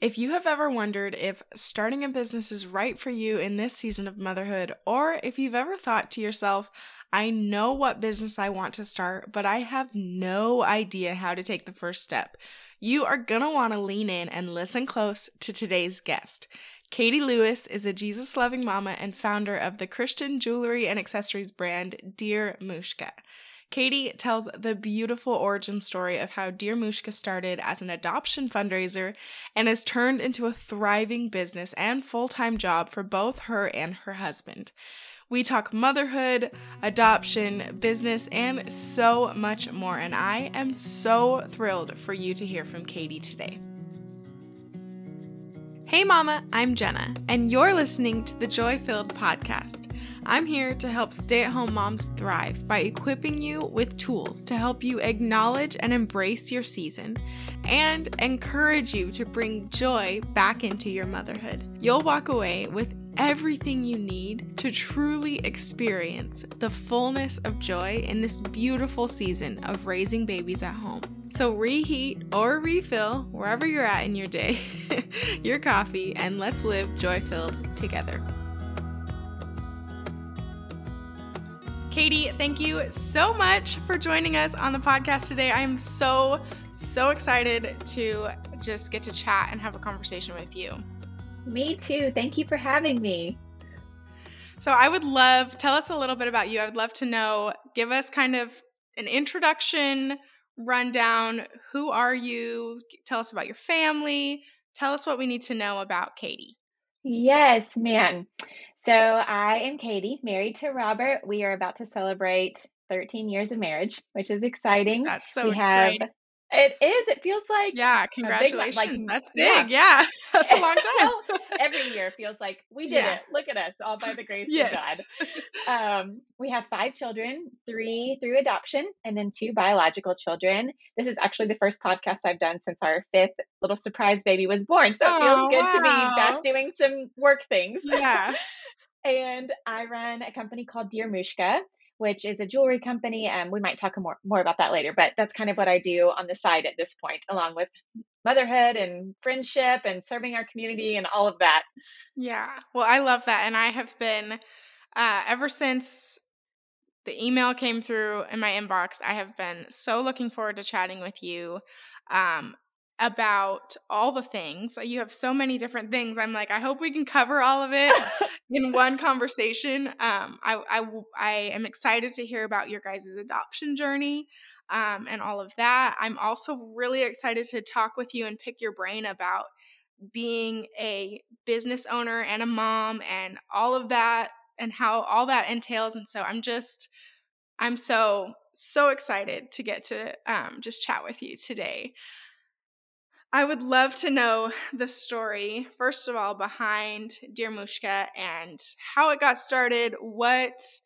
If you have ever wondered if starting a business is right for you in this season of motherhood, or if you've ever thought to yourself, I know what business I want to start, but I have no idea how to take the first step, you are going to want to lean in and listen close to today's guest. Katie Lewis is a Jesus-loving mama and founder of the Christian jewelry and accessories brand Dear Mushka. Katie tells the beautiful origin story of how Dear Mushka started as an adoption fundraiser and has turned into a thriving business and full-time job for both her and her husband. We talk motherhood, adoption, business, and so much more, and I am so thrilled for you to hear from Katie today. Hey Mama, I'm Jenna, and you're listening to the Joy Filled Podcast. I'm here to help stay-at-home moms thrive by equipping you with tools to help you acknowledge and embrace your season and encourage you to bring joy back into your motherhood. You'll walk away with everything you need to truly experience the fullness of joy in this beautiful season of raising babies at home. So reheat or refill, wherever you're at in your day, your coffee, and let's live joy-filled together. Katie, thank you so much for joining us on the podcast today. I'm so excited to just get to chat and have a conversation with you. Me too. Thank you for having me. So tell us a little bit about you. I would love to know, give us kind of an introduction, rundown. Who are you? Tell us about your family. Tell us what we need to know about Katie. Yes, man. So I am Katie, married to Robert. We are about to celebrate 13 years of marriage, which is exciting. That's so exciting. It feels like yeah, congratulations. That's big. Yeah. That's a long time. Well, every year feels like we did it. Look at us, all by the grace of God. We have 5 children, 3 through adoption, and then 2 biological children. This is actually the first podcast I've done since our 5th little surprise baby was born. So it feels good to be back doing some work things. Yeah. And I run a company called Dear Mushka, which is a jewelry company. We might talk more about that later, but that's kind of what I do on the side at this point, along with motherhood and friendship and serving our community and all of that. Yeah. Well, I love that. And I have been, ever since the email came through in my inbox, I have been so looking forward to chatting with you about all the things. You have so many different things. I'm like, I hope we can cover all of it in one conversation. I am excited to hear about your guys' adoption journey and all of that. I'm also really excited to talk with you and pick your brain about being a business owner and a mom and all of that and how all that entails. And so I'm so excited to get to just chat with you today. I would love to know the story, first of all, behind Dear Mushka and how it got started. What's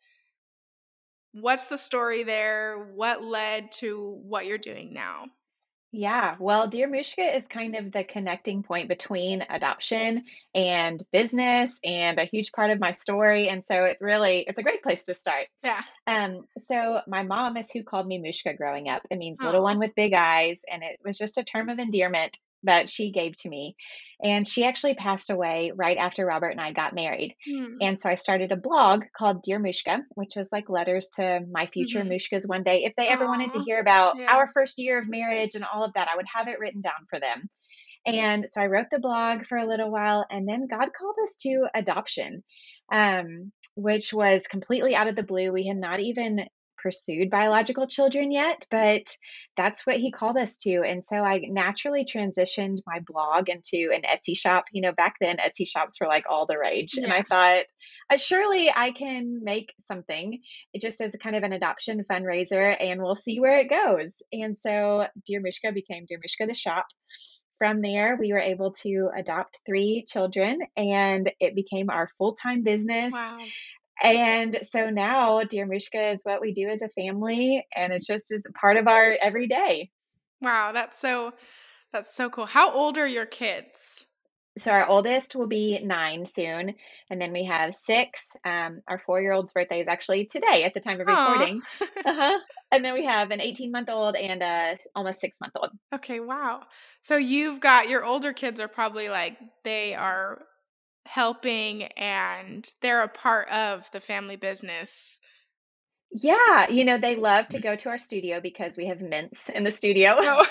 the story there? What led to what you're doing now? Yeah, well, Dear Mushka is kind of the connecting point between adoption and business and a huge part of my story. And so it's a great place to start. Yeah. So my mom is who called me Mushka growing up. It means little one with big eyes. And it was just a term of endearment that she gave to me. And she actually passed away right after Robert and I got married. And so I started a blog called Dear Mushka, which was like letters to my future Mushkas one day. If they ever wanted to hear about our first year of marriage and all of that, I would have it written down for them. And so I wrote the blog for a little while, and then God called us to adoption, which was completely out of the blue. We had not even pursued biological children yet, but that's what he called us to. And so I naturally transitioned my blog into an Etsy shop. Back then Etsy shops were like all the rage. Yeah. And I thought, surely I can make something just as a kind of an adoption fundraiser, and we'll see where it goes. And so Dear Mushka became Dear Mushka the shop. From there, we were able to adopt 3 children, and it became our full-time business. Wow. And so now Dear Mushka is what we do as a family, and it's just as a part of our everyday. Wow, that's so cool. How old are your kids? So our oldest will be 9 soon, and then we have 6. Our 4-year-old's birthday is actually today at the time of Aw. recording. Uh-huh. And then we have an 18-month-old and a almost 6-month-old. Okay, wow. So you've got your older kids are probably like they are helping and they're a part of the family business. Yeah, they love to go to our studio because we have mints in the studio. Oh.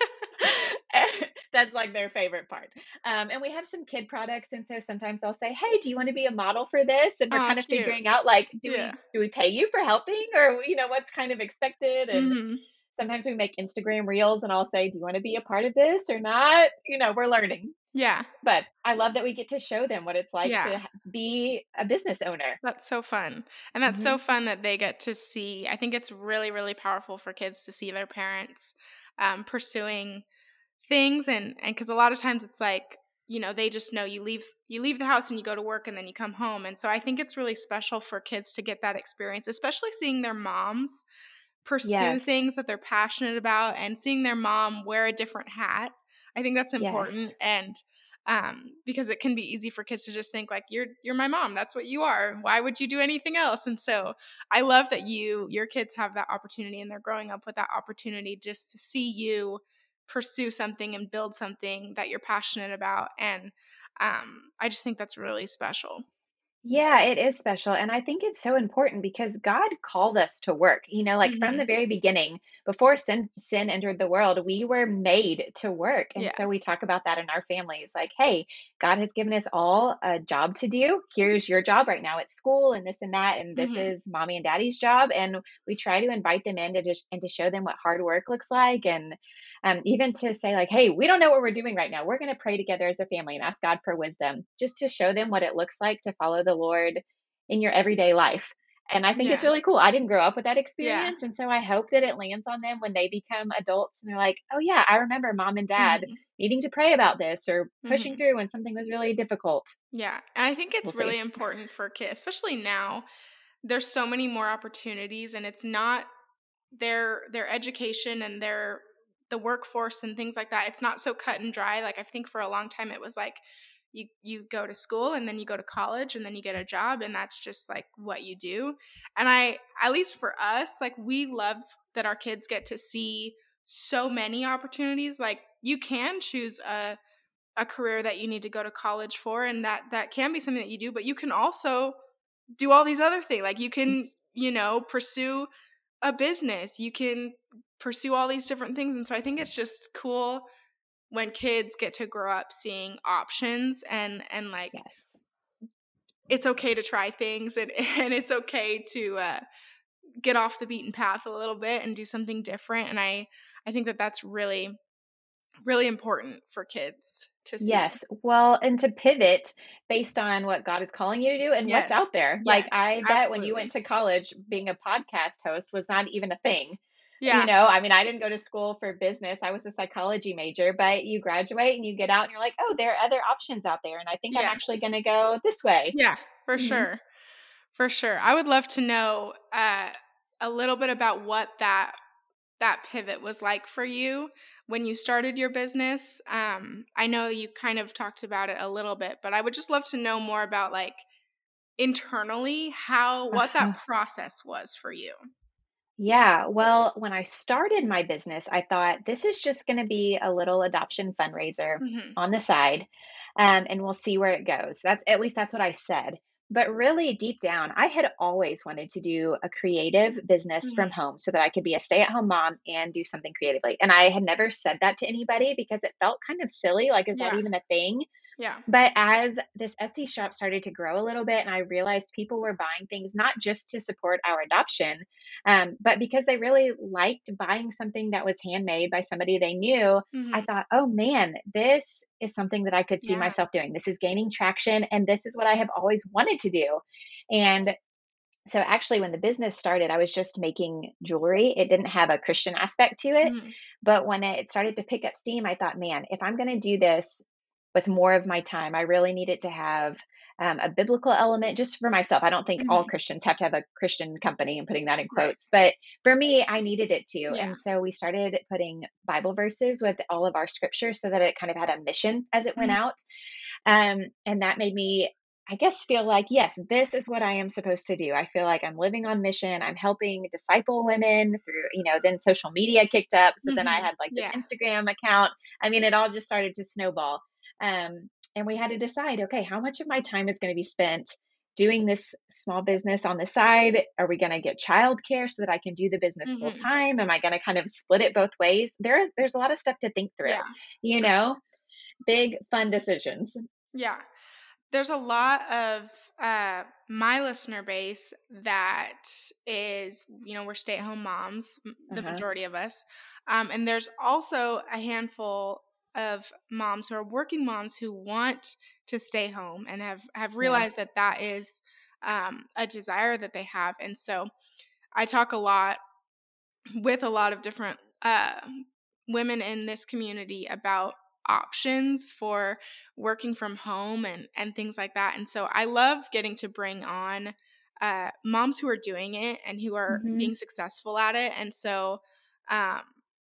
That's like their favorite part. And we have some kid products, and so sometimes I'll say, "Hey, do you want to be a model for this?" And we're Aw, kind of cute. figuring out like, do Yeah. we do we pay you for helping, or what's kind of expected? And Mhm. sometimes we make Instagram reels, and I'll say, "Do you want to be a part of this or not?" We're learning, Yeah. but I love that we get to show them what it's like to Yeah. be a business owner. That's so fun. And that's so Hmm. fun that they get to see. I think it's really, really powerful for kids to see their parents pursuing things and because a lot of times it's like, they just know you leave the house and you go to work and then you come home. And so I think it's really special for kids to get that experience, especially seeing their moms pursue Yes, things that they're passionate about and seeing their mom wear a different hat. I think that's yes. important and because it can be easy for kids to just think like you're my mom, that's what you are. Why would you do anything else? And so I love that your kids have that opportunity and they're growing up with that opportunity just to see you pursue something and build something that you're passionate about. And I just think that's really special. Yeah, it is special. And I think it's so important because God called us to work. Like from the Hmm. very beginning, before sin entered the world, we were made to work. And Yeah. so we talk about that in our families like, hey, God has given us all a job to do. Here's your job right now at school and this and that. And this Hmm. is mommy and daddy's job. And we try to invite them in to just and to show them what hard work looks like. And even to say, like, hey, we don't know what we're doing right now. We're going to pray together as a family and ask God for wisdom, just to show them what it looks like to follow the Lord in your everyday life. And I think it's Yeah. really cool. I didn't grow up with that Yeah. experience. And so I hope that it lands on them when they become adults and they're like, oh, yeah, I remember mom and dad Hmm. needing to pray about this or pushing Hmm. through when something was really difficult. Yeah. And I think We'll it's see. really important for kids, especially now. There's so many more opportunities, and it's not their education and the workforce and things like that. It's not so cut and dry. Like I think for a long time it was like you go to school and then you go to college and then you get a job and that's just like what you do. And I at least for us, like we love that our kids get to see so many opportunities. Like you can choose a career that you need to go to college for and that can be something that you do, but you can also do all these other things. Like you can, pursue a business. You can pursue all these different things. And so I think it's just cool when kids get to grow up seeing options and like Yes. it's okay to try things and and it's okay to get off the beaten path a little bit and do something different. And I think that that's really really important for kids to see. Yes. Well, and to pivot based on what God is calling you to do and what's Yes. out there. Like, Yes, I bet when you went absolutely. to college, being a podcast host was not even a thing. Yeah. I mean, I didn't go to school for business. I was a psychology major, but you graduate and you get out and you're like, oh, there are other options out there. And I think I'm Yeah. actually going to go this way. Yeah, for Hmm. sure. For sure. I would love to know a little bit about what that pivot was like for you when you started your business. I know you kind of talked about it a little bit, but I would just love to know more about like internally how what that Uh-huh. process was for you. Yeah. Well, when I started my business, I thought this is just going to be a little adoption fundraiser Mhm. on the side, and we'll see where it goes. That's at least that's what I said. But really, deep down, I had always wanted to do a creative business from Mhm. home so that I could be a stay-at-home mom and do something creatively. And I had never said that to anybody because it felt kind of silly. Like, is that Yeah. even a thing? Yeah. But as this Etsy shop started to grow a little bit, and I realized people were buying things not just to support our adoption, but because they really liked buying something that was handmade by somebody they knew, I Mhm. thought, oh man, this is something that I could see Yeah. myself doing. This is gaining traction, and this is what I have always wanted to do. And so, actually, when the business started, I was just making jewelry. It didn't have a Christian aspect to it. Mhm. But when it started to pick up steam, I thought, man, if I'm going to do this with more of my time, I really need it to have a biblical element just for myself. I don't think all Mhm. Christians have to have a Christian company. I'm putting that in Right. quotes. But for me, I needed it to. Yeah. And so we started putting Bible verses with all of our scriptures so that it kind of had a mission as it went Mhm. out. And that made me, I guess, feel like, yes, this is what I am supposed to do. I feel like I'm living on mission. I'm helping disciple women through, then social media kicked up. So then I Mhm. had like this Yeah. Instagram account. I mean, it all just started to snowball. And we had to decide, okay, how much of my time is going to be spent doing this small business on the side? Are we going to get childcare so that I can do the business full Mhm. time? Am I going to kind of split it both ways? There's a lot of stuff to think through, Yeah, you for know, sure. big fun decisions. Yeah. There's a lot of my listener base that is, we're stay at home moms, the Uh-huh. majority of us. And there's also a handful of moms who are working moms who want to stay home and have Yeah. realized that that is a desire that they have. And so I talk a lot with a lot of different women in this community about options for working from home and things like that. And so I love getting to bring on moms who are doing it and who are Mhm. being successful at it. And so um,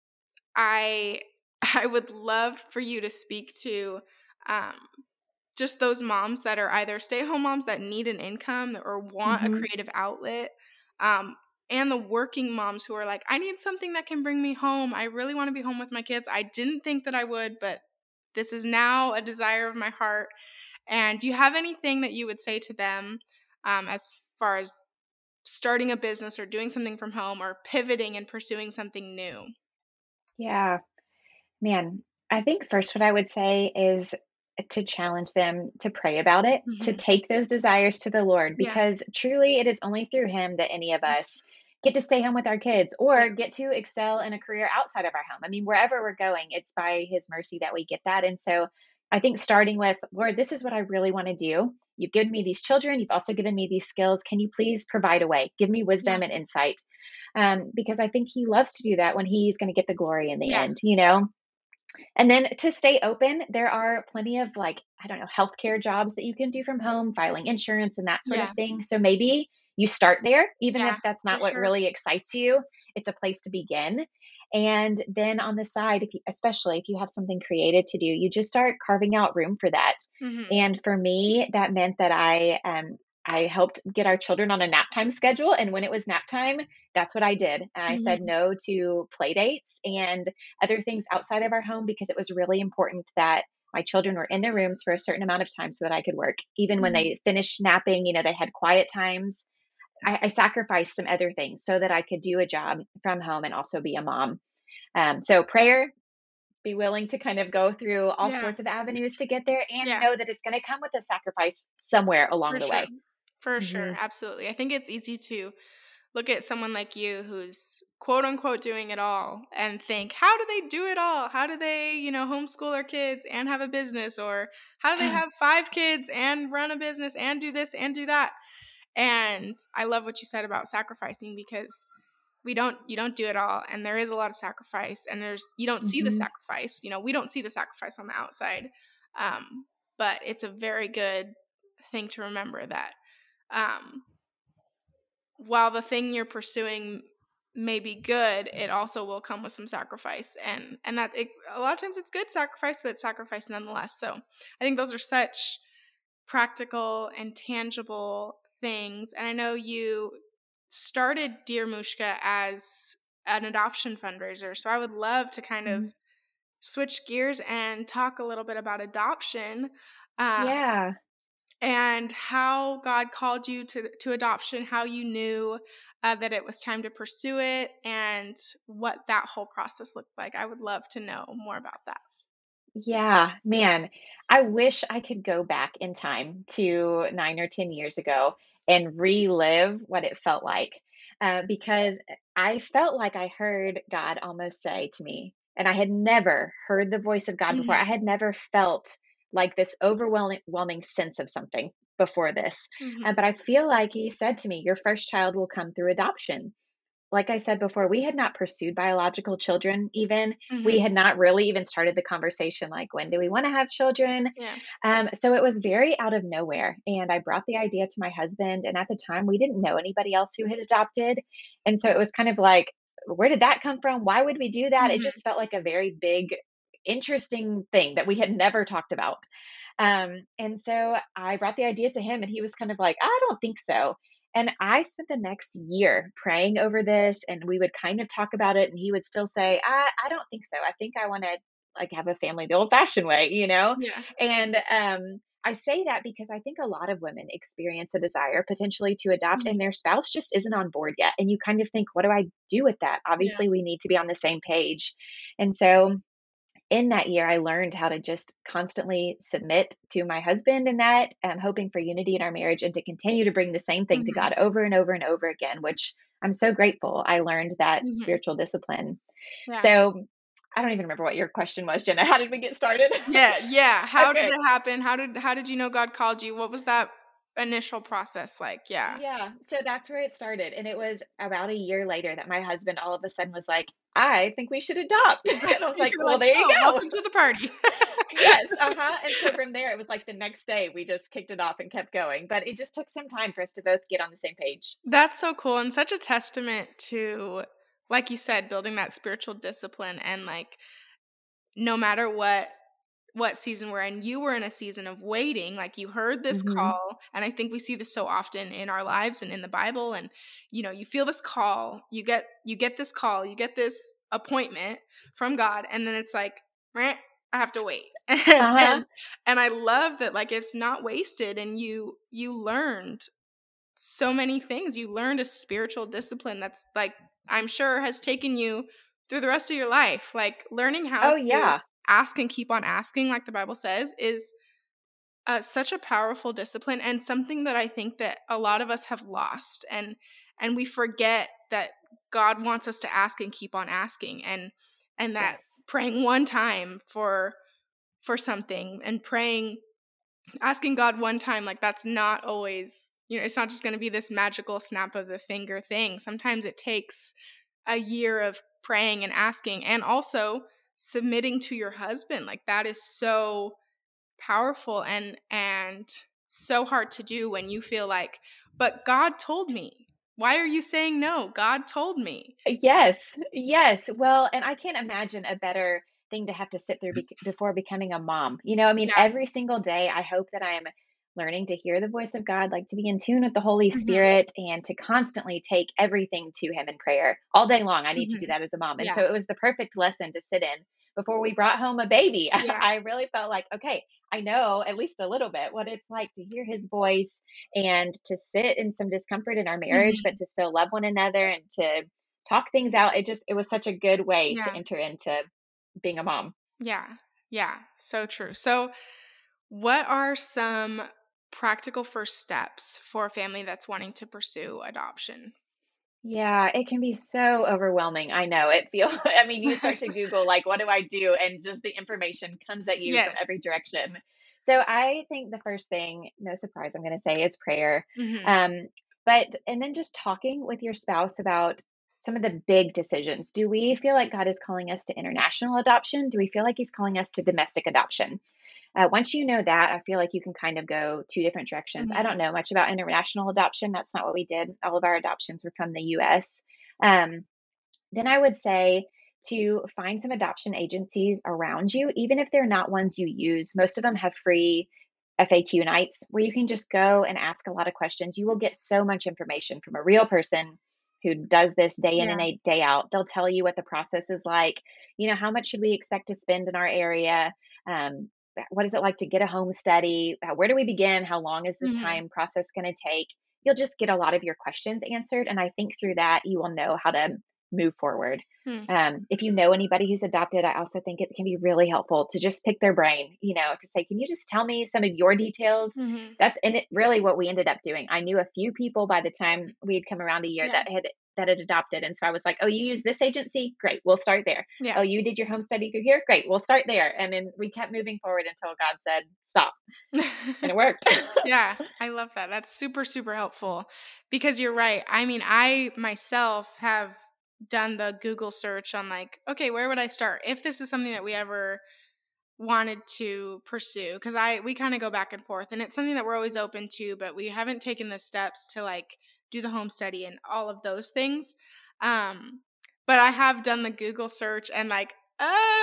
I I would love for you to speak to um, just those moms that are either stay-at-home moms that need an income or want a Mhm. creative outlet, um, and the working moms who are like, "I need something that can bring me home. I really wanna be home with my kids. I didn't think that I would, but this is now a desire of my heart." And do you have anything that you would say to them, as far as starting a business or doing something from home or pivoting and pursuing something new? Yeah. Man, I think first what I would say is to challenge them to pray about it, to Mhm. take those desires to the Lord, Yeah. because truly it is only through Him that any of us get to stay home with our kids Yeah. or get to excel in a career outside of our home. I mean, wherever we're going, it's by His mercy that we get that. And so I think starting with, Lord, this is what I really want to do. You've given me these children. You've also given me these skills. Can you please provide a way? Give me Yeah. wisdom and insight. Because I think He loves to do that when He's going to get the glory in the Yeah. end. And then to stay open, there are plenty of like, I don't know, healthcare jobs that you can do from home, filing insurance and that sort of Yeah. thing. So maybe you start there, even if Yeah. that's For not what sure. really excites you. It's a place to begin. And then on the side, if you, especially if you have something creative to do, you just start carving out room for that. Mhm. And for me, that meant that I helped get our children on a nap time schedule. And when it was nap time, that's what I did. And I said Mhm. no to play dates and other things outside of our home because it was really important that my children were in their rooms for a certain amount of time so that I could work. Even when Mhm. they finished napping, they had quiet times. I sacrificed some other things so that I could do a job from home and also be a mom. So prayer, be willing to kind of go through all Yeah. sorts of avenues to get there and Yeah. know that it's going to come with a sacrifice somewhere along For the sure. way. For sure. Hmm. Absolutely. I think it's easy to look at someone like you who's quote unquote doing it all and think, how do they do it all? How do they, homeschool their kids and have a business? Or how do they have 5 kids and run a business and do this and do that? And I love what you said about sacrificing because you don't do it all and there is a lot of sacrifice and you don't see the Hmm. sacrifice. We don't see the sacrifice on the outside. Um, but it's a very good thing to remember that um, while the thing you're pursuing may be good, it also will come with some sacrifice, and a lot of times it's good sacrifice, but it's sacrifice nonetheless. So I think those are such practical and tangible things. And I know you started Dear Mushka as an adoption fundraiser, so I would love to kind of switch gears and talk a little bit about adoption. Um, Yeah. and how God called you to adoption, how you knew that it was time to pursue it, and what that whole process looked like. I would love to know more about that. Yeah, man, I wish I could go back in time to 9 or 10 years ago and relive what it felt like. Because I felt like I heard God almost say to me, and I had never heard the voice of God before. I Mhm. had never felt like this overwhelming sense of something before this. Mhm. But I feel like He said to me, your first child will come through adoption. Like I said before, we had not pursued biological children even. We Mhm. had not really even started the conversation like, when do we want to have children? Yeah. So it was very out of nowhere. And I brought the idea to my husband. And at the time, we didn't know anybody else who had adopted. And so it was kind of like, where did that come from? Why would we do that? It Mhm. just felt like a very big, interesting thing that we had never talked about. And so I brought the idea to him, and he was kind of like, I don't think so. And I spent the next year praying over this, and we would kind of talk about it, and he would still say, I don't think so. I think I want to like have a family the old fashioned way, you know? Yeah. And I say that because I think a lot of women experience a desire potentially to adopt, Mhm. and their spouse just isn't on board yet. And you kind of think, what do I do with that? Yeah. Obviously, we need to be on the same page. And so in that year, I learned how to just constantly submit to my husband in that, hoping for unity in our marriage and to continue to bring the same thing to Mhm. God over and over and over again, which I'm so grateful I learned that Mhm. spiritual discipline. Yeah. So I don't even remember what your question was, Jenna. How did we get started? Yeah, yeah. How did Okay. that happen? How did you know God called you? What was that initial process like? Yeah. Yeah. So that's where it started. And it was about a year later that my husband all of a sudden was like, I think we should adopt. And I was like, You're well, like, there you "Oh, go. welcome to the party." Yes, uh-huh, and so from there, it was like the next day, we just kicked it off and kept going, but it just took some time for us to both get on the same page. That's so cool and such a testament to, like you said, building that spiritual discipline and, like, no matter what season we're in, you were in a season of waiting, like, you heard this Mhm. call, and I think we see this so often in our lives and in the Bible, and, you feel this call, you get this call, you get this appointment from God, and then it's like, "Meh, I have to wait." And Uh-huh. and and I love that, like, it's not wasted, and you learned so many things. You learned a spiritual discipline that's, like, I'm sure has taken you through the rest of your life. Like, learning how Oh, to yeah. ask and keep on asking, like the Bible says, is such a powerful discipline and something that I think that a lot of us have lost, and we forget that God wants us to ask and keep on asking, and that Yes. praying one time for something and asking God one time, like, that's not always, it's not just going to be this magical snap of the finger thing. Sometimes it takes a year of praying and asking and also submitting to your husband. Like, that is so powerful and so hard to do when you feel like, but God told me. Why are you saying no? God told me. Yes, yes. Well, and I can't imagine a better thing to have to sit through before becoming a mom. I mean, Yeah. every single day, I hope that I'm learning to hear the voice of God, like to be in tune with the Holy Mhm. Spirit and to constantly take everything to Him in prayer all day long. I need to do Mhm. that as a mom. And so Yeah. it was the perfect lesson to sit in before we brought home a baby. Yeah. I really felt like, okay, I know at least a little bit what it's like to hear His voice and to sit in some discomfort in our marriage, but Mhm. to still love one another and to talk things out. It was such a good way to Yeah. enter into being a mom. Yeah. Yeah. So true. So, what are some practical first steps for a family that's wanting to pursue adoption? Yeah, it can be so overwhelming. I know it feel I mean, you start to Google like what do I do and just the information comes at you from Yes. every direction. So I think the first thing, no surprise I'm going to say is prayer. Mhm. Um but and then just talking with your spouse about some of the big decisions. Do we feel like God is calling us to international adoption? Do we feel like he's calling us to domestic adoption? Once you know that, I feel like you can kind of go two different directions. I don't Mhm. know much about international adoption. That's not what we did. All of our adoptions were from the US. Um, then I would say to find some adoption agencies around you, even if they're not ones you use. Most of them have free FAQ nights where you can just go and ask a lot of questions. You will get so much information from a real person who does this day in Yeah. and day out. They'll tell you what the process is like. How much should we expect to spend in our area? Um, what is it like to get a home study? Where do we begin? How long is this Mhm. time process going to take? You'll just get a lot of your questions answered. And I think through that, you will know how to move forward. Hmm. If you know anybody who's adopted, I also think it can be really helpful to just pick their brain, to say, can you just tell me some of your details? Mhm. That's and it really what we ended up doing. I knew a few people by the time we had come around a year Yeah. that had adopted. And so I was like, oh, you use this agency? Great. We'll start there. Yeah. Oh, you did your home study through here? Great. We'll start there. And then we kept moving forward until God said, stop. And it worked. Yeah, I love that. That's super, super helpful because you're right. I mean, I myself have done the Google search on, like, okay, where would I start if this is something that we ever wanted to pursue? Because we kind of go back and forth, and it's something that we're always open to, but we haven't taken the steps to, like, do the home study and all of those things. Um, but I have done the Google search and, like, oh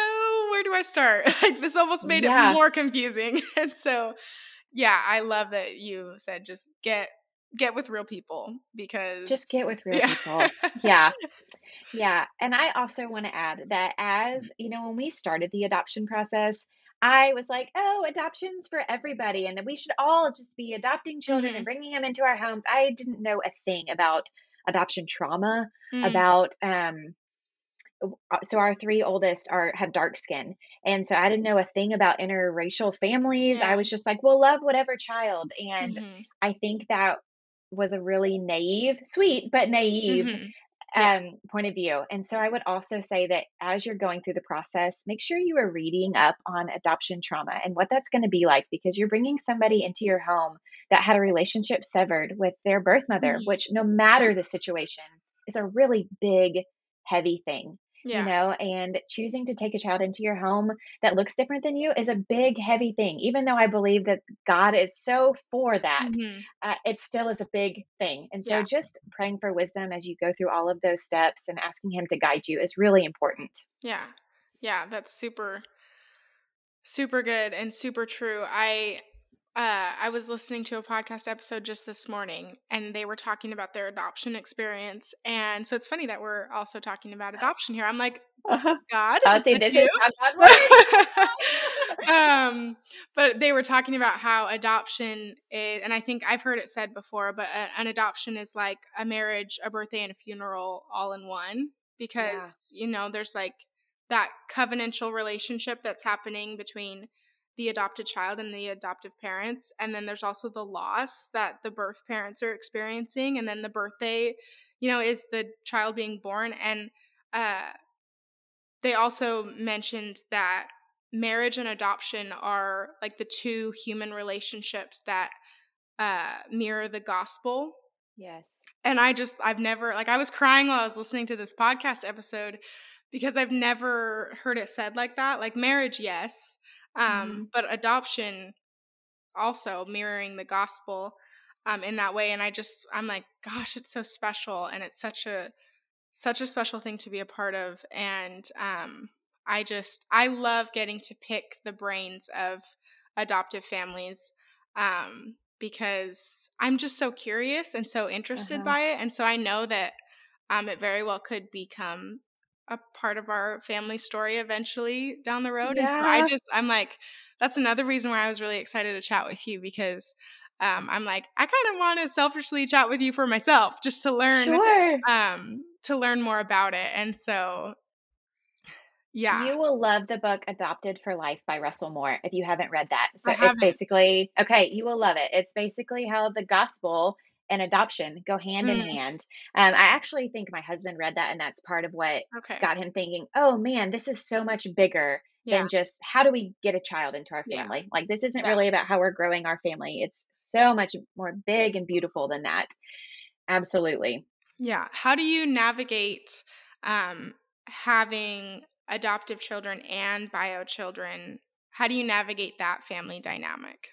where do I start? Like, this almost made it Yeah. more confusing. And so, yeah, I love that you said just get with real people because Just get with real yeah. people. Yeah. Yeah, and I also want to add that as, when we started the adoption process, I was like, "Oh, adoptions for everybody, and we should all just be adopting children and Mhm. bringing them into our homes." I didn't know a thing about adoption trauma, Mm. about so our three oldest are have dark skin, and so I didn't know a thing about interracial families. I Yeah. was just like, "Well, love whatever child," and Mhm. I think that was a really naive, sweet but naive Mhm. Yeah. point of view. And so I would also say that as you're going through the process, make sure you are reading up on adoption trauma and what that's going to be like, because you're bringing somebody into your home that had a relationship severed with their birth mother, Mhm. which, no matter the situation, is a really big, heavy thing. Yeah. And choosing to take a child into your home that looks different than you is a big, heavy thing. Even though I believe that God is so for that, Mhm. it still is a big thing. And so Yeah. just praying for wisdom as you go through all of those steps and asking Him to guide you is really important. Yeah. Yeah, that's super good and super true. I was listening to a podcast episode just this morning and they were talking about their adoption experience. And so it's funny that we're also talking about adoption here. I'm like, Uh-huh. God, I'll is say this this is you? how God works. But they were talking about how adoption is, and I think I've heard it said before, but an adoption is like a marriage, a birthday, and a funeral all in one Yeah. because, there's like that covenantal relationship that's happening between the adopted child and the adoptive parents. And then there's also the loss that the birth parents are experiencing. And then the birthday, is the child being born. And uh, they also mentioned that marriage and adoption are like the two human relationships that mirror the gospel. Yes. And I've never, like, I was crying while I was listening to this podcast episode because I've never heard it said like that. Like, marriage, yes, Mhm. but adoption also mirroring the gospel in that way. And I'm like, gosh, it's so special. And it's such a special thing to be a part of. And I love getting to pick the brains of adoptive families because I'm just so curious and so interested Uh-huh. by it. And so I know that it very well could become a part of our family story eventually down the road. And so Yeah. I'm like, that's another reason why I was really excited to chat with you because I'm like, I kind of want to selfishly chat with you for myself just Sure. to learn more about it. And so, yeah, You will love the book Adopted for Life by Russell Moore if you haven't read that. I So it's haven't. basically, okay, you will love it. It's basically how the gospel and adoption go hand in Mm, hand. I actually think my husband read that, and that's part of what okay. got him thinking, oh man, this is so much bigger Yeah. than just how do we get a child into our Yeah. family? Like, this isn't Yeah. really about how we're growing our family. It's so much more big and beautiful than that. Absolutely. Yeah. How do you navigate having adoptive children and bio children? How do you navigate that family dynamic?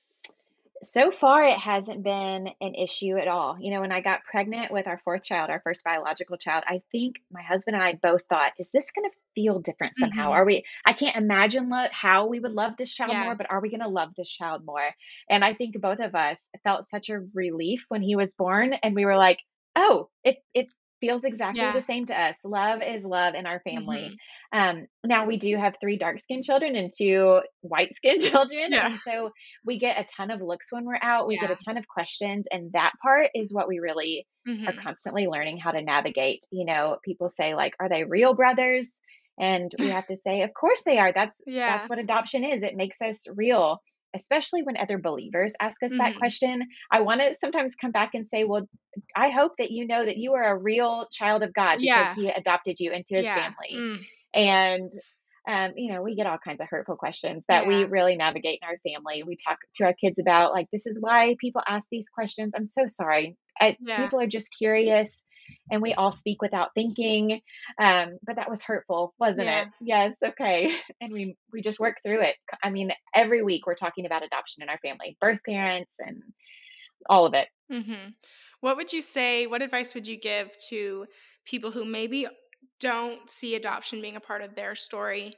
So far, it hasn't been an issue at all. When I got pregnant with our fourth child, our first biological child, I think my husband and I both thought, is this going to feel different somehow? Hmm. Are we, I can't imagine how we would love this child Yeah. more, but are we going to love this child more? And I think both of us felt such a relief when he was born. And we were like, oh, it feels exactly the Yeah. same to us. Love is love in our family. Hmm. Now we do have three dark skinned children and two white skinned children. Yeah. And so we get a ton of looks when we're out. We get Yeah. a ton of questions. And that part is what we really are Hmm. constantly learning how to navigate. People say, like, are they real brothers? And we have to say, of course they are. That's Yeah. what adoption is. It makes us real, especially when other believers ask us that Hmm. question. I want to sometimes come back and say, well, I hope that you know that you are a real child of God because Yeah. He adopted you into His Yeah. family. Mm. And we get all kinds of hurtful questions that we Yeah. really navigate in our family. We talk to our kids about, like, this is why people ask these questions. I'm so sorry. Yeah. People are just curious, and we all speak without thinking. But that was hurtful, wasn't it? Yeah. Yes. Okay. And we just work through it. I mean, every week we're talking about adoption in our family, birth parents, and all of it. Hmm. What advice would you give to people who maybe don't see adoption being a part of their story,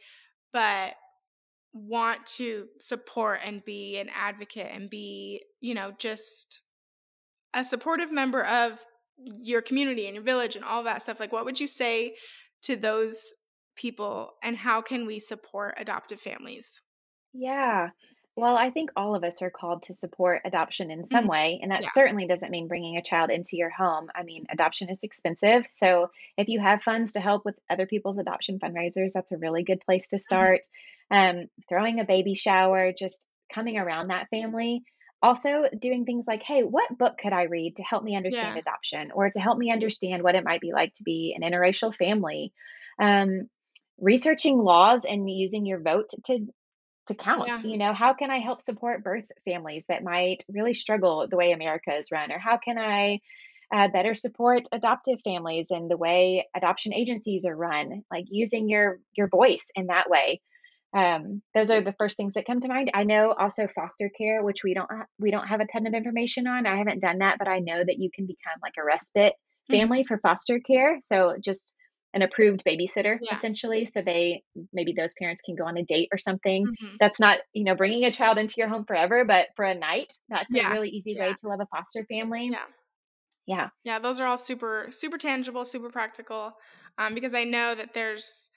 but want to support and be an advocate and be, just a supportive member of your community and your village and all that stuff. Like, what would you say to those people, and how can we support adoptive families? Yeah. Well, I think all of us are called to support adoption in some Mhm. way, and that Yeah. certainly doesn't mean bringing a child into your home. I mean, adoption is expensive. So if you have funds to help with other people's adoption fundraisers, that's a really good place to Mhm. start. Throwing a baby shower, just coming around that family. Also, doing things like, hey, what book could I read to help me understand Yeah. adoption or to help me understand what it might be like to be an interracial family? Um, Researching laws and using your vote to count. Yeah. How can I help support birth families that might really struggle the way America is run? Or how can I better support adoptive families and the way adoption agencies are run? Like using your voice in that way. Those are the first things that come to mind. I know also foster care, which we don't have a ton of information on. I haven't done that, but I know that you can become like a respite Mhm. family for foster care. So just an approved babysitter Yeah. essentially. So they maybe those parents can go on a date or something. Mhm. That's not, bringing a child into your home forever, but for a night, that's a Yeah. really easy Yeah. way to love a foster family. Yeah. Yeah. Yeah, those are all super super tangible, super practical, because I know that there's,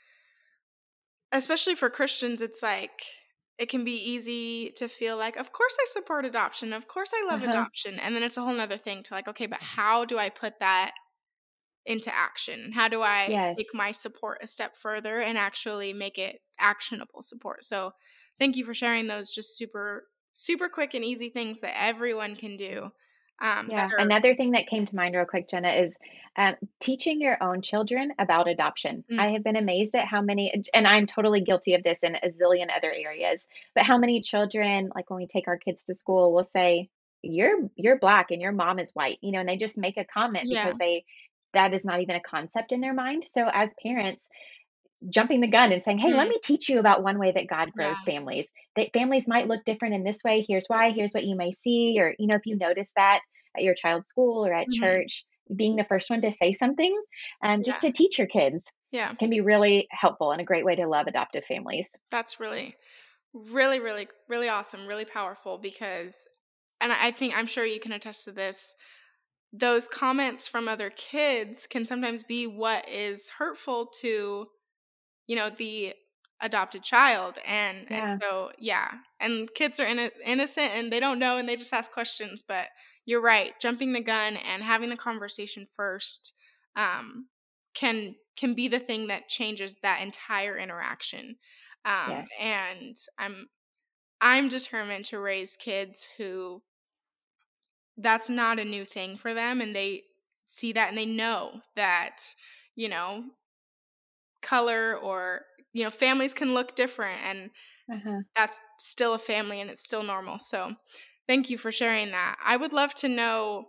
especially for Christians, it's like it can be easy to feel like, of course I support adoption, of course I love Uh-huh. adoption, and then it's a whole nother thing to like, okay, but how do I put that into action? How do I Yes. take my support a step further and actually make it actionable support? So, thank you for sharing those just super super quick and easy things that everyone can do. That Yeah. are Another thing that came to mind real quick, Jenna, is teaching your own children about adoption. mm, I have been amazed at how many, and I'm totally guilty of this in a zillion other areas, but how many children, like when we take our kids to school, will say, "You're black and your mom is white," and they just make a comment yeah, because that is not even a concept in their mind. So as parents, jumping the gun and saying, "Hey, let mm, me teach you about one way that God yeah, grows families. That families might look different in this way. Here's why. Here's what you may see." Or, if you notice that at your child's school or at mhm, church, being the first one to say something, just yeah, to teach your kids yeah. can be really helpful and a great way to love adoptive families. That's really, really, really, really awesome, really powerful because, and I think I'm sure you can attest to this. Those comments from other kids can sometimes be what is hurtful to, the adopted child, and Yeah. so yeah, and kids are innocent and they don't know and they just ask questions, but you're right, jumping the gun and having the conversation first, um, can be the thing that changes that entire interaction. Yes. And I'm determined to raise kids who that's not a new thing for them, and they see that and they know that, you know, color or, families can look different, and Uh-huh. that's still a family and it's still normal. So, thank you for sharing that. I would love to know,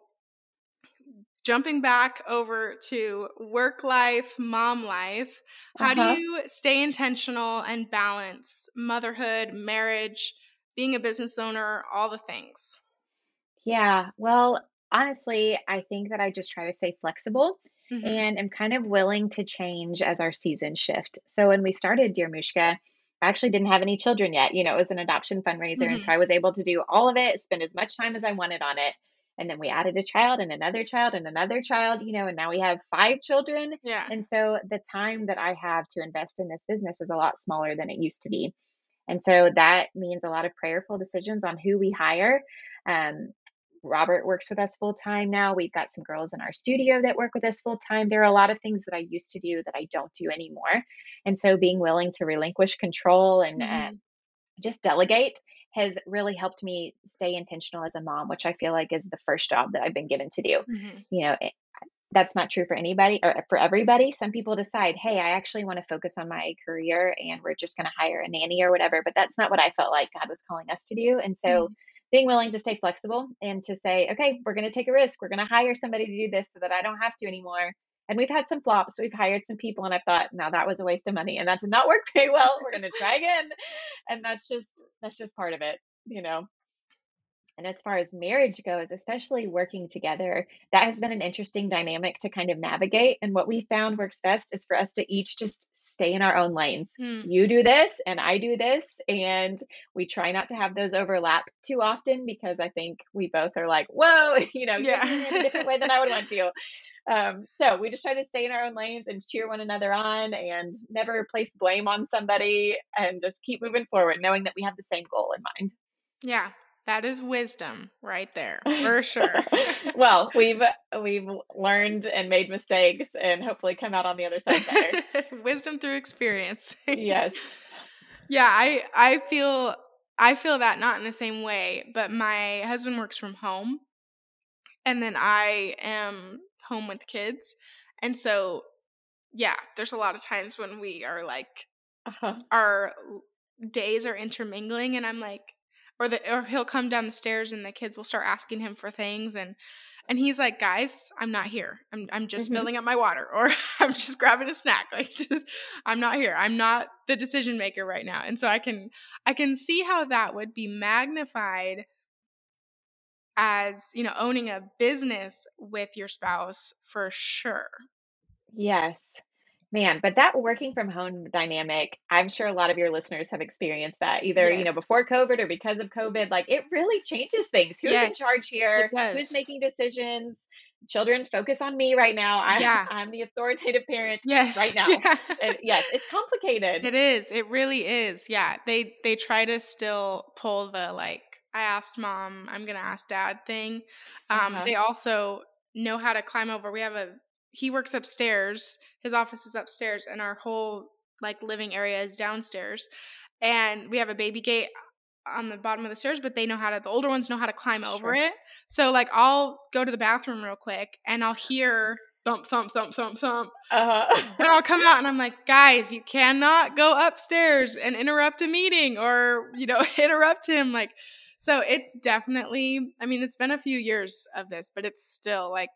jumping back over to work life, mom life, how do Uh-huh. you stay intentional and balance motherhood, marriage, being a business owner, all the things? Yeah. Well, honestly, I think that I just try to stay flexible Mhm. and am kind of willing to change as our seasons shift. So when we started Dear Mushka, I actually didn't have any children yet. It was an adoption fundraiser. And so Mhm. I was able to do all of it, spend as much time as I wanted on it. And then we added a child and another child and another child, and now we have 5 children. Yeah. And so the time that I have to invest in this business is a lot smaller than it used to be. And so that means a lot of prayerful decisions on who we hire. Um, Robert works with us full time now. We've got some girls in our studio that work with us full time. There are a lot of things that I used to do that I don't do anymore. And so being willing to relinquish control and Mhm. just delegate has really helped me stay intentional as a mom, which I feel like is the first job that I've been given to do. Mhm. You know, it, that's not true for anybody or for everybody. Some people decide, hey, I actually want to focus on my career and we're just going to hire a nanny or whatever. But that's not what I felt like God was calling us to do. And so Mhm. being willing to stay flexible and to say, okay, we're going to take a risk. We're going to hire somebody to do this so that I don't have to anymore. And we've had some flops. We've hired some people, and I thought, no, that was a waste of money, and that did not work very well. We're going to try again, and that's just part of it. And as far as marriage goes, especially working together, that has been an interesting dynamic to kind of navigate. And what we found works best is for us to each just stay in our own lanes. Hmm. You do this and I do this. And we try not to have those overlap too often because I think we both are like, whoa, you're doing it a Yeah. different way than I would want to. So we just try to stay in our own lanes and cheer one another on and never place blame on somebody and just keep moving forward, knowing that we have the same goal in mind. Yeah. That is wisdom right there, for sure. Well, we've learned and made mistakes and hopefully come out on the other side better. Wisdom through experience. Yes. Yeah, I feel that not in the same way, but my husband works from home and then I am home with kids. And so yeah, there's a lot of times when we are like Uh-huh. our days are intermingling and I'm like or he'll come down the stairs and the kids will start asking him for things and he's like, "Guys, I'm not here. I'm just Mhm. filling up my water or I'm just grabbing a snack. Like just I'm not here. I'm not the decision maker right now." And so I can see how that would be magnified as, owning a business with your spouse for sure. Yes. Man, but that working from home dynamic, I'm sure a lot of your listeners have experienced that either, Yes. before COVID or because of COVID. Like it really changes things. Who's in Yes, charge it here? Who's does. making decisions? Children, focus on me right now. Yeah. I'm the authoritative parent Yes. right now. Yeah. And yes, it's complicated. It is. It really is. Yeah. They try to still pull the like I asked mom, I'm gonna ask dad thing. Uh-huh. They also know how to climb over. He works upstairs. His office is upstairs, and our whole like living area is downstairs. And we have a baby gate on the bottom of the stairs, but the older ones know how to climb over Sure. it. So like I'll go to the bathroom real quick and I'll hear thump, thump, thump, thump, thump. And Uh-huh. I'll come out and I'm like, guys, you cannot go upstairs and interrupt a meeting or, interrupt him. Like, so it's definitely, I mean, it's been a few years of this, but it's still like,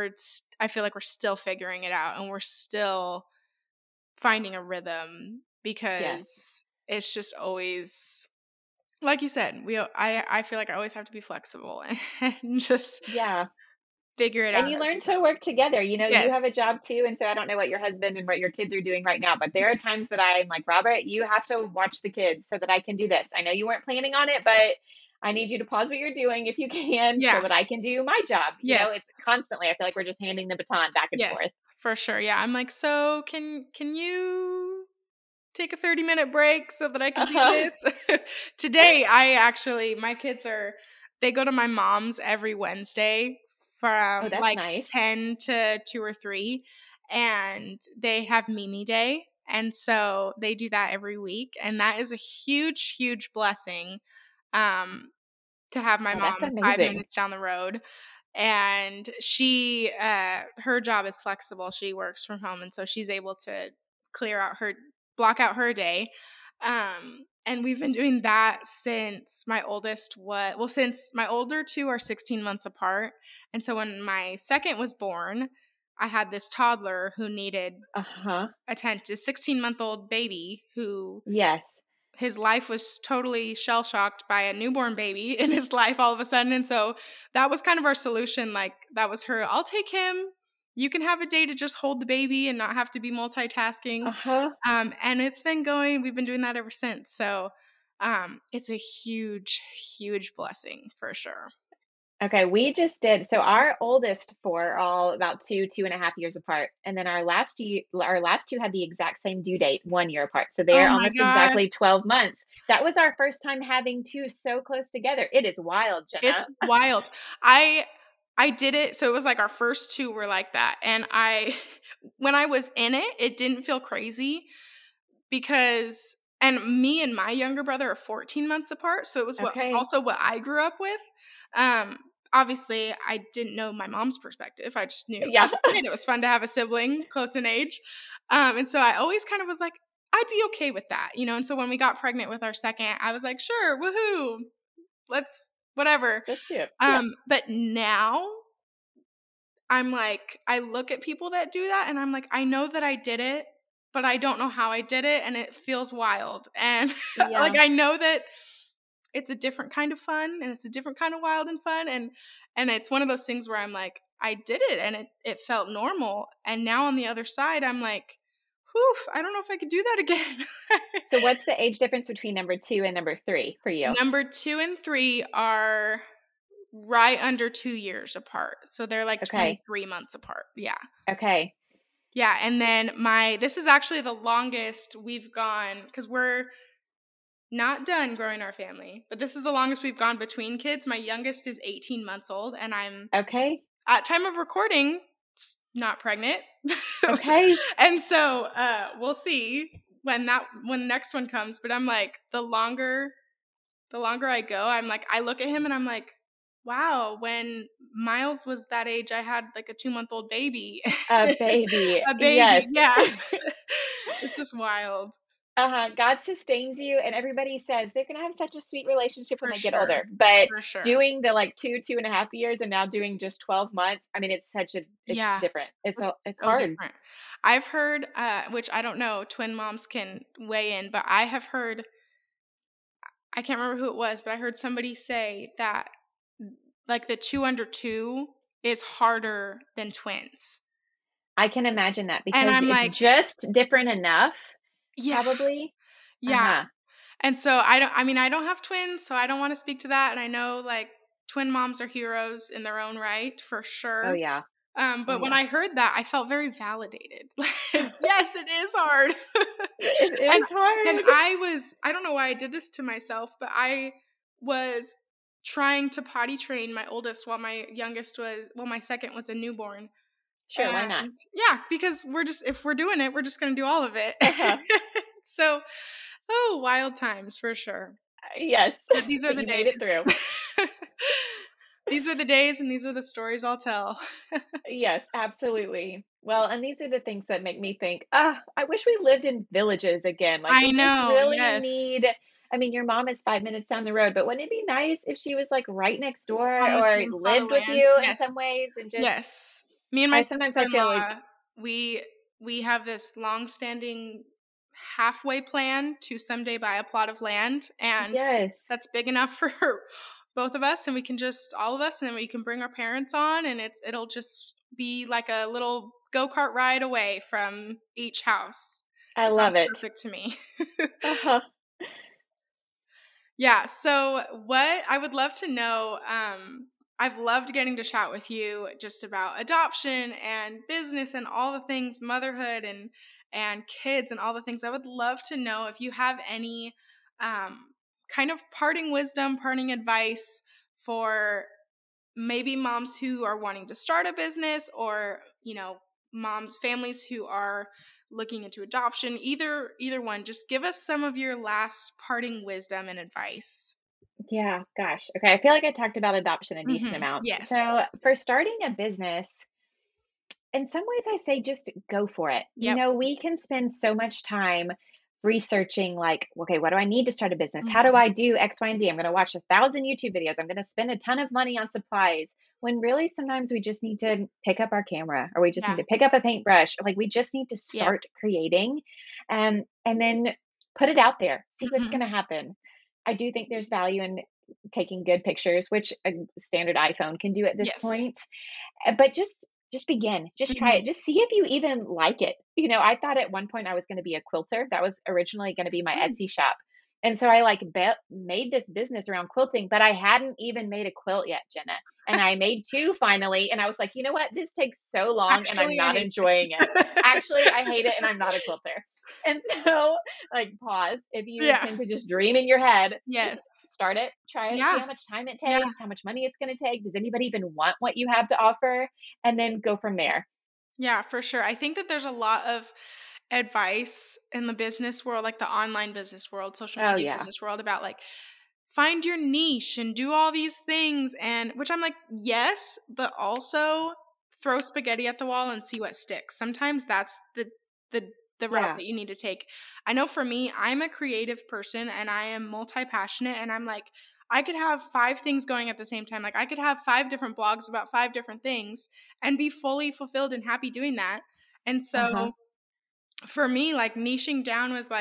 I feel like we're still figuring it out and we're still finding a rhythm Yes. because it's just always, like you said, I feel like I always have to be flexible and just Yeah. figure it And out you as learn we to go. work together. You Yes. have a job too. And so I don't know what your husband and what your kids are doing right now, but there are times that I'm like, Robert, you have to watch the kids so that I can do this. I know you weren't planning on it, but I need you to pause what you're doing if you can so Yeah. that I can do my job. Yes. It's constantly, I feel like we're just handing the baton back and Yes, forth. for sure. Yeah, I'm like, "So, can you take a 30-minute break so that I can do Uh-huh. this?" Today, my kids they go to my mom's every Wednesday Oh, from, that's like, nice. 10 to 2 or 3, and they have Mimi Day, and so they do that every week, and that is a huge, huge blessing, um, to have my Oh, that's mom 5 amazing. minutes down the road and her job is flexible. She works from home and so she's able to block out her day. And we've been doing that since my older two are 16 months apart. And so when my second was born, I had this toddler who needed Uh-huh. attention, a 16-month-old baby who Yes. his life was totally shell shocked by a newborn baby in his life all of a sudden. And so that was kind of our solution. Like, that was I'll take him. You can have a day to just hold the baby and not have to be multitasking. Uh-huh. And we've been doing that ever since. So it's a huge, huge blessing for sure. Okay, we just did. So our oldest four are all about 2.5 years apart, and then our last two had the exact same due date, 1 year apart. So Oh they're my almost gosh. exactly 12 months. That was our first time having two so close together. It is wild, It's Jenna. wild. I did it, so it was like our first two were like that. And when I was in it, it didn't feel crazy because and me and my younger brother are 14 months apart, so it was Okay. what I grew up with. Um, Obviously, I didn't know my mom's perspective. I just knew Yeah. as a kid it was fun to have a sibling close in age. And so I always kind of was like, I'd be okay with that, And so when we got pregnant with our second, I was like, sure, woohoo, let's whatever. That's cute. Yeah. But now I'm like, I look at people that do that and I'm like, I know that I did it, but I don't know how I did it and it feels wild. And like Yeah. I know that it's a different kind of fun, and it's a different kind of wild and fun. And it's one of those things where I'm like, I did it and it felt normal. And now on the other side, I'm like, whew, I don't know if I could do that again. So what's the age difference between number 2 and number 3 for you? Number 2 and 3 are right under 2 years apart. So they're like Okay. 23 months apart. Yeah. Okay. Yeah. And then this is actually the longest we've gone, because we're not done growing our family, but this is the longest we've gone between kids. My youngest is 18 months old, and I'm Okay. at time of recording not pregnant. Okay. And so we'll see when the next one comes. But I'm like, the longer I go, I'm like, I look at him and I'm like, wow, when Miles was that age, I had like a 2-month-old baby. A baby. A Yes. baby, yeah. It's just wild. God sustains you, and everybody says they're gonna have such a sweet relationship when For they get sure. older. But For sure. doing the like 2.5 years and now doing just 12 months, I mean, it's Yeah. different. It's so hard. different. I've heard, which I don't know, twin moms can weigh in, but I have heard, I can't remember who it was, but I heard somebody say that like the 2 under 2 is harder than twins. I can imagine that And because I'm it's like, just different enough, yeah, probably. yeah. And so I don't have twins, so I don't want to speak to that. And I know like twin moms are heroes in their own right, for Oh sure. yeah. But when yeah. I heard that, I felt very validated. Like, yes, it is hard. It And is hard. And I don't know why I did this to myself, but I was trying to potty train my oldest while my my second was a newborn. Sure, why not? And yeah, because if we're doing it, we're just going to do all of it. Uh-huh. So, wild times for sure. Yes. But these are But the you days. made it through. These are the days, and these are the stories I'll tell. Yes, absolutely. Well, and these are the things that make me think, I wish we lived in villages again. Like, I we just know, really yes. need, I mean, your mom is 5 minutes down the road, but wouldn't it be nice if she was like right next door On the or same plot of lived with land. you in Yes. some ways and just, Yes. Me and my sometimes I feel like, sister-in-law, we have this long-standing halfway plan to someday buy a plot of land, and yes, that's big enough for both of us, and we can just all of us, and then we can bring our parents on, and it'll just be like a little go-kart ride away from each house. I love Sounds it. perfect to me. Uh-huh. Yeah, so what I would love to know, I've loved getting to chat with you just about adoption and business and all the things, motherhood and kids and all the things. I would love to know if you have any kind of parting wisdom, parting advice for maybe moms who are wanting to start a business, or families who are looking into adoption. Either one, just give us some of your last parting wisdom and advice. Yeah, gosh. Okay, I feel like I talked about adoption a decent amount. Yes. So, for starting a business, in some ways I say just go for it. Yep. We can spend so much time researching like, okay, what do I need to start a business? How do I do X, Y, and Z? I'm going to watch 1,000 YouTube videos. I'm going to spend a ton of money on supplies, when really sometimes we just need to pick up our camera, or we just need to pick up a paintbrush. Like, we just need to start creating, and then put it out there, see what's going to happen. I do think there's value in taking good pictures, which a standard iPhone can do at this point. But just begin, just try it, just see if you even like it. I thought at one point I was going to be a quilter. That was originally going to be my Etsy shop. And so I like made this business around quilting, but I hadn't even made a quilt yet, Jenna. And I made 2 finally. And I was like, you know what? This takes so long and I'm not enjoying it. Actually, I hate it and I'm not a quilter. And so, like, pause. If you tend to just dream in your head, just start it, try it, see how much time it takes, how much money it's going to take. Does anybody even want what you have to offer? And then go from there. Yeah, for sure. I think that there's a lot of advice in the business world, like the online business world, social media business world, about like, find your niche and do all these things, and which I'm like, yes, but also throw spaghetti at the wall and see what sticks. Sometimes that's the route that you need to take. I know for me, I'm a creative person and I am multi-passionate, and I'm like, I could have 5 things going at the same time. Like, I could have 5 different blogs about 5 different things and be fully fulfilled and happy doing that. And so for me, like, niching down was like,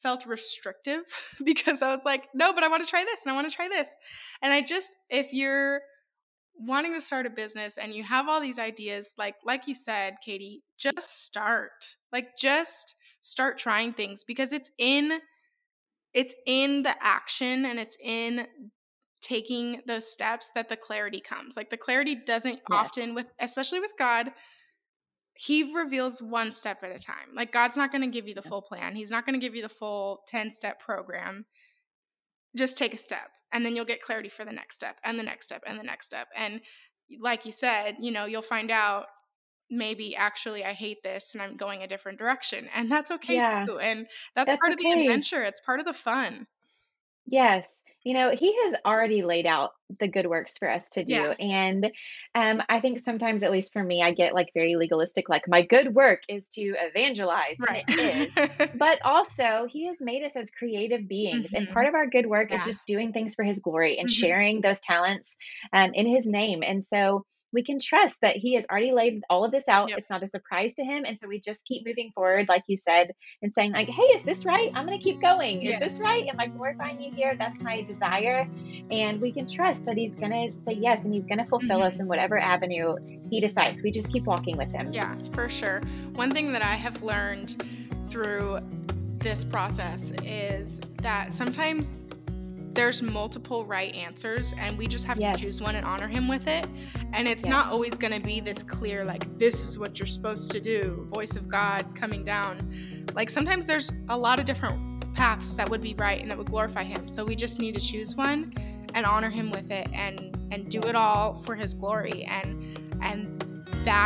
felt restrictive because I was like, no, but I want to try this and I want to try this. And if you're wanting to start a business and you have all these ideas, like you said, Katie, just start. Just start trying things, because it's in the action and it's in taking those steps that the clarity comes. The clarity doesn't often, especially with God, he reveals one step at a time. God's not going to give you the full plan. He's not going to give you the full 10-step program. Just take a step, and then you'll get clarity for the next step and the next step and the next step. And like you said, you'll find out, maybe actually I hate this and I'm going a different direction. And that's okay too. And that's part of the adventure. It's part of the fun. Yes. He has already laid out the good works for us to do. Yeah. And I think sometimes, at least for me, I get very legalistic, my good work is to evangelize. Right. And it is. But also, he has made us as creative beings. Mm-hmm. And part of our good work is just doing things for his glory and sharing those talents in his name. And so we can trust that he has already laid all of this out. Yep. It's not a surprise to him. And so we just keep moving forward, like you said, and saying hey, is this right? I'm going to keep going. Is this right? Am I glorifying you here? That's my desire. And we can trust that he's going to say yes, and he's going to fulfill us in whatever avenue he decides. We just keep walking with him. Yeah, for sure. One thing that I have learned through this process is that sometimes there's multiple right answers, and we just have to choose one and honor him with it. And it's not always going to be this clear, this is what you're supposed to do, voice of God coming down. Sometimes there's a lot of different paths that would be right and that would glorify him. So we just need to choose one and honor him with it, and do it all for his glory. And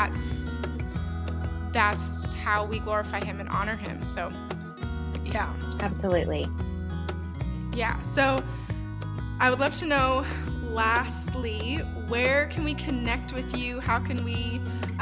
that's how we glorify him and honor him. So yeah. Absolutely. Yeah, so I would love to know, lastly, where can we connect with you? How can we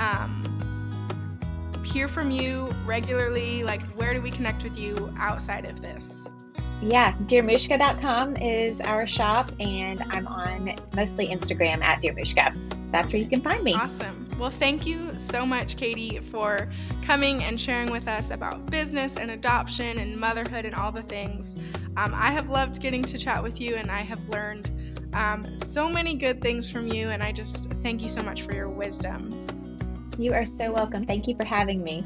hear from you regularly? Where do we connect with you outside of this? Yeah, dearmushka.com is our shop, and I'm on mostly Instagram at dearmushka. That's where you can find me. Awesome. Well, thank you so much, Katie, for coming and sharing with us about business and adoption and motherhood and all the things. I have loved getting to chat with you, and I have learned so many good things from you, and I just thank you so much for your wisdom. You are so welcome. Thank you for having me.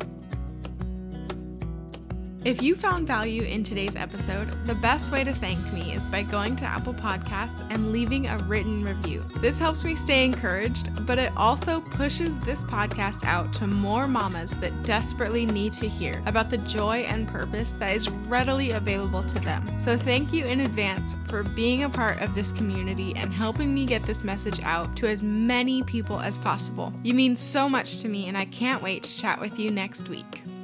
If you found value in today's episode, the best way to thank me is by going to Apple Podcasts and leaving a written review. This helps me stay encouraged, but it also pushes this podcast out to more mamas that desperately need to hear about the joy and purpose that is readily available to them. So thank you in advance for being a part of this community and helping me get this message out to as many people as possible. You mean so much to me, and I can't wait to chat with you next week.